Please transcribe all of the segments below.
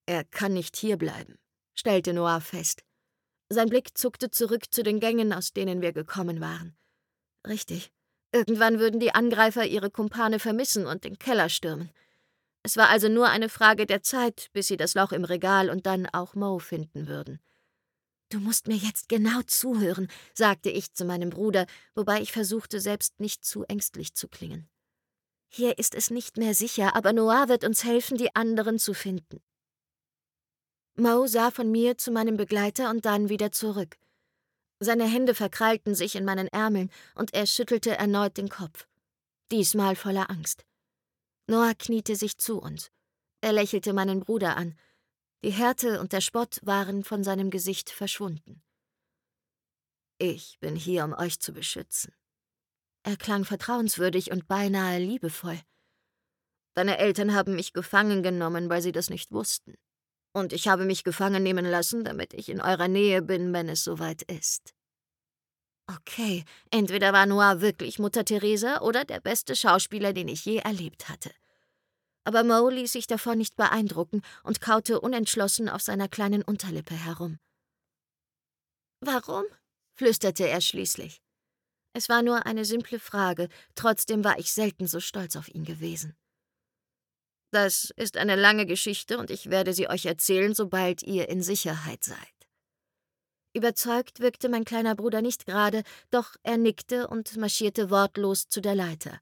Er kann nicht hierbleiben, stellte Noir fest. Sein Blick zuckte zurück zu den Gängen, aus denen wir gekommen waren. Richtig. Irgendwann würden die Angreifer ihre Kumpane vermissen und den Keller stürmen. Es war also nur eine Frage der Zeit, bis sie das Loch im Regal und dann auch Mo finden würden. »Du musst mir jetzt genau zuhören«, sagte ich zu meinem Bruder, wobei ich versuchte, selbst nicht zu ängstlich zu klingen. »Hier ist es nicht mehr sicher, aber Noir wird uns helfen, die anderen zu finden.« Mo sah von mir zu meinem Begleiter und dann wieder zurück. Seine Hände verkrallten sich in meinen Ärmeln und er schüttelte erneut den Kopf. Diesmal voller Angst. Noah kniete sich zu uns. Er lächelte meinen Bruder an. Die Härte und der Spott waren von seinem Gesicht verschwunden. »Ich bin hier, um euch zu beschützen.« Er klang vertrauenswürdig und beinahe liebevoll. »Deine Eltern haben mich gefangen genommen, weil sie das nicht wussten. Und ich habe mich gefangen nehmen lassen, damit ich in eurer Nähe bin, wenn es soweit ist.« Okay, entweder war Noir wirklich Mutter Teresa oder der beste Schauspieler, den ich je erlebt hatte. Aber Mo ließ sich davon nicht beeindrucken und kaute unentschlossen auf seiner kleinen Unterlippe herum. »Warum?« flüsterte er schließlich. Es war nur eine simple Frage, trotzdem war ich selten so stolz auf ihn gewesen. »Das ist eine lange Geschichte und ich werde sie euch erzählen, sobald ihr in Sicherheit seid.« Überzeugt wirkte mein kleiner Bruder nicht gerade, doch er nickte und marschierte wortlos zu der Leiter.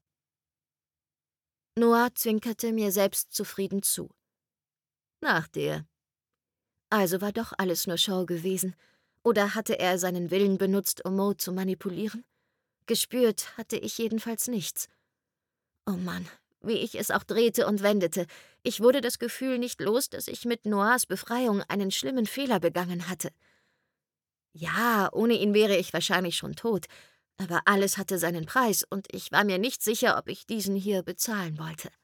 Noah zwinkerte mir selbstzufrieden zu. »Nach dir.« Also war doch alles nur Show gewesen. Oder hatte er seinen Willen benutzt, um Mo zu manipulieren? Gespürt hatte ich jedenfalls nichts. Oh Mann, wie ich es auch drehte und wendete. Ich wurde das Gefühl nicht los, dass ich mit Noirs Befreiung einen schlimmen Fehler begangen hatte. Ja, ohne ihn wäre ich wahrscheinlich schon tot. Aber alles hatte seinen Preis und ich war mir nicht sicher, ob ich diesen hier bezahlen wollte.